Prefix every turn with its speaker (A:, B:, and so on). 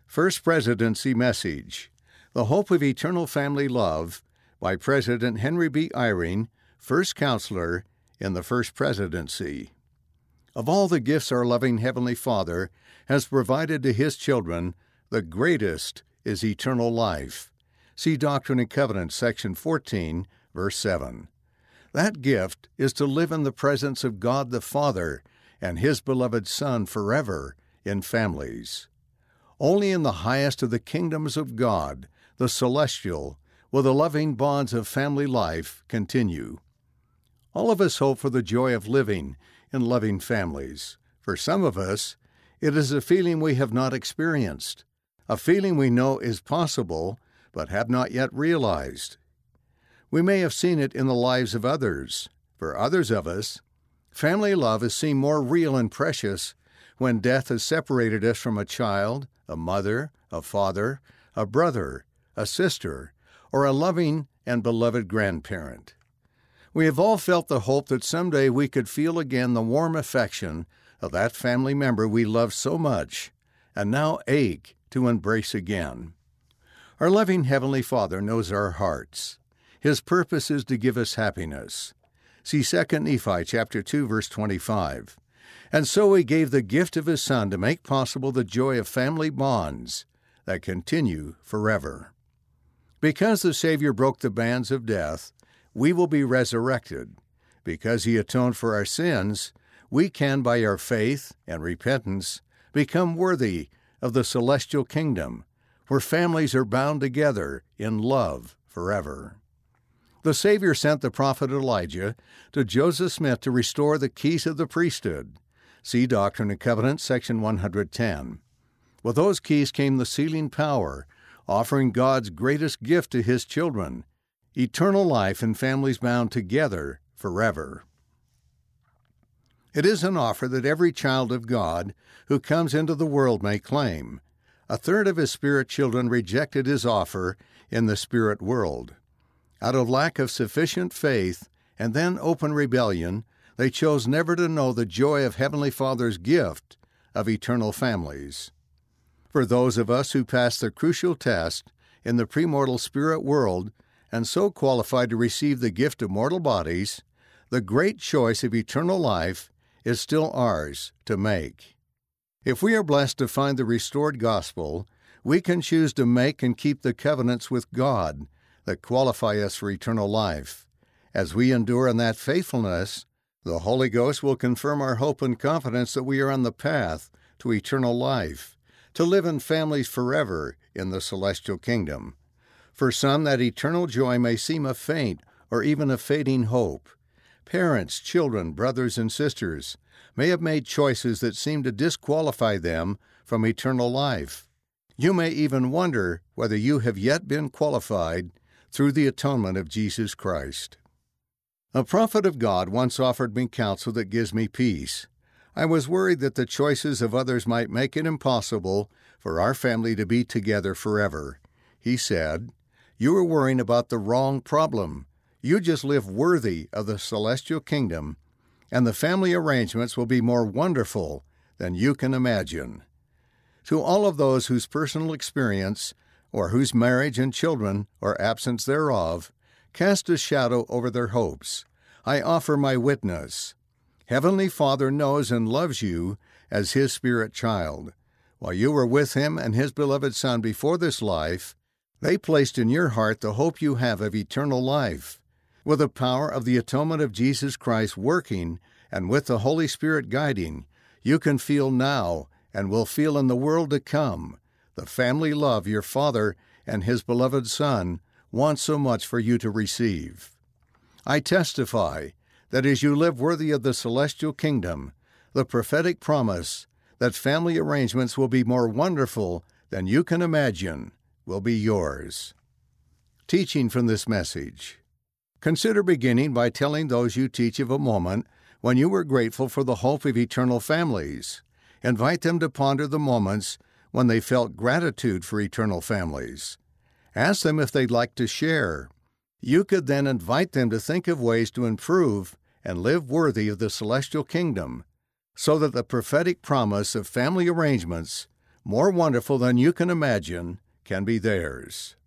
A: First Presidency Message, The Hope of Eternal Family Love, by President Henry B. Eyring, First Counselor in the First Presidency. Of all the gifts our loving Heavenly Father has provided to His children, the greatest is eternal life. See Doctrine and Covenants, section 14, verse 7. That gift is to live in the presence of God the Father and His beloved Son forever in families. Only in the highest of the kingdoms of God, the celestial, will the loving bonds of family life continue. All of us hope for the joy of living in loving families. For some of us, it is a feeling we have not experienced, a feeling we know is possible but have not yet realized. We may have seen it in the lives of others. For others of us, family love is seen more real and precious when death has separated us from a child, a mother, a father, a brother, a sister, or a loving and beloved grandparent. We have all felt the hope that someday we could feel again the warm affection of that family member we love so much, and now ache to embrace again. Our loving Heavenly Father knows our hearts. His purpose is to give us happiness. See 2 Nephi chapter 2, verse 25. And so He gave the gift of His Son to make possible the joy of family bonds that continue forever. Because the Savior broke the bands of death, we will be resurrected. Because He atoned for our sins, we can, by our faith and repentance, become worthy of the celestial kingdom, where families are bound together in love forever. The Savior sent the prophet Elijah to Joseph Smith to restore the keys of the priesthood. See Doctrine and Covenants, section 110. With those keys came the sealing power, offering God's greatest gift to His children, eternal life in families bound together forever. It is an offer that every child of God who comes into the world may claim. A third of His spirit children rejected His offer in the spirit world. Out of lack of sufficient faith and then open rebellion, they chose never to know the joy of Heavenly Father's gift of eternal families. For those of us who pass the crucial test in the premortal spirit world and so qualified to receive the gift of mortal bodies, the great choice of eternal life is still ours to make. If we are blessed to find the restored gospel, we can choose to make and keep the covenants with God that qualify us for eternal life. As we endure in that faithfulness, the Holy Ghost will confirm our hope and confidence that we are on the path to eternal life, to live in families forever in the celestial kingdom. For some, that eternal joy may seem a faint or even a fading hope. Parents, children, brothers, and sisters may have made choices that seem to disqualify them from eternal life. You may even wonder whether you have yet been qualified through the atonement of Jesus Christ. A prophet of God once offered me counsel that gives me peace. I was worried that the choices of others might make it impossible for our family to be together forever. He said, "You are worrying about the wrong problem. You just live worthy of the celestial kingdom, and the family arrangements will be more wonderful than you can imagine." To all of those whose personal experience, or whose marriage and children, or absence thereof, cast a shadow over their hopes, I offer my witness. Heavenly Father knows and loves you as His spirit child. While you were with Him and His beloved Son before this life, they placed in your heart the hope you have of eternal life. With the power of the atonement of Jesus Christ working, and with the Holy Spirit guiding, you can feel now, and will feel in the world to come, the family love your Father and His beloved Son want so much for you to receive. I testify that as you live worthy of the celestial kingdom, the prophetic promise that family arrangements will be more wonderful than you can imagine will be yours. Teaching from this message. Consider beginning by telling those you teach of a moment when you were grateful for the hope of eternal families. Invite them to ponder the moments when they felt gratitude for eternal families. Ask them if they'd like to share. You could then invite them to think of ways to improve and live worthy of the celestial kingdom, so that the prophetic promise of family arrangements more wonderful than you can imagine, can be theirs.